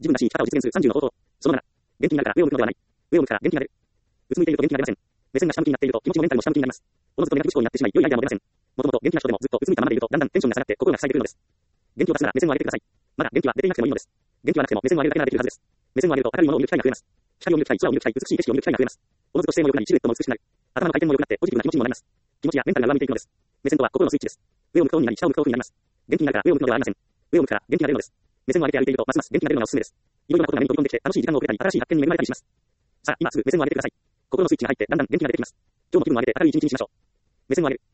自分らしい生き方を実現する30の方法。その7、元気になるから上を向くのではない。上を向くから元気になる。うつむいていると元気が出ません。目線が下向きになっていると気持ちもメンタルも下向きになります。おのずとネガティブ思考になってしまい、良いアイデアも出ません。もともと元気な人でもずっとうつむいたままでいるとだんだんテンションが下がって心が塞いでくるのです。元気を出すなら目線を上げてください。まだ元気は出ていなくてもいいのです。元気はなくても目線を上げるだけならできるはずです。目線を上げると明るいものを見る機会が増えます。光を見る機会、空を見る機会、美しい景色を見る機会が増えます。おのずと姿勢も良くなり、シルエットも美しくなる。頭の回転も良くなってポジティブな気持ちにもなります。気持ちやメンタルが上向いていくのです。目線とは心のスイッチです。上を向くとオンになり、下を向くとオフになります。元気になるから上を向くのではありません。上を向くから元気が出るのです。目線を上げて歩いているとますます元気が出るのがおすすめです。いろいろなことが目に飛び込んできて楽しい時間を送れたり、新しい発見に恵まれたりします。さあ、今すぐ目線を上げてください。心のスイッチが入ってだんだん元気が出てきます。今日も気分を上げて明るい一日にしましょう。目線を上げる。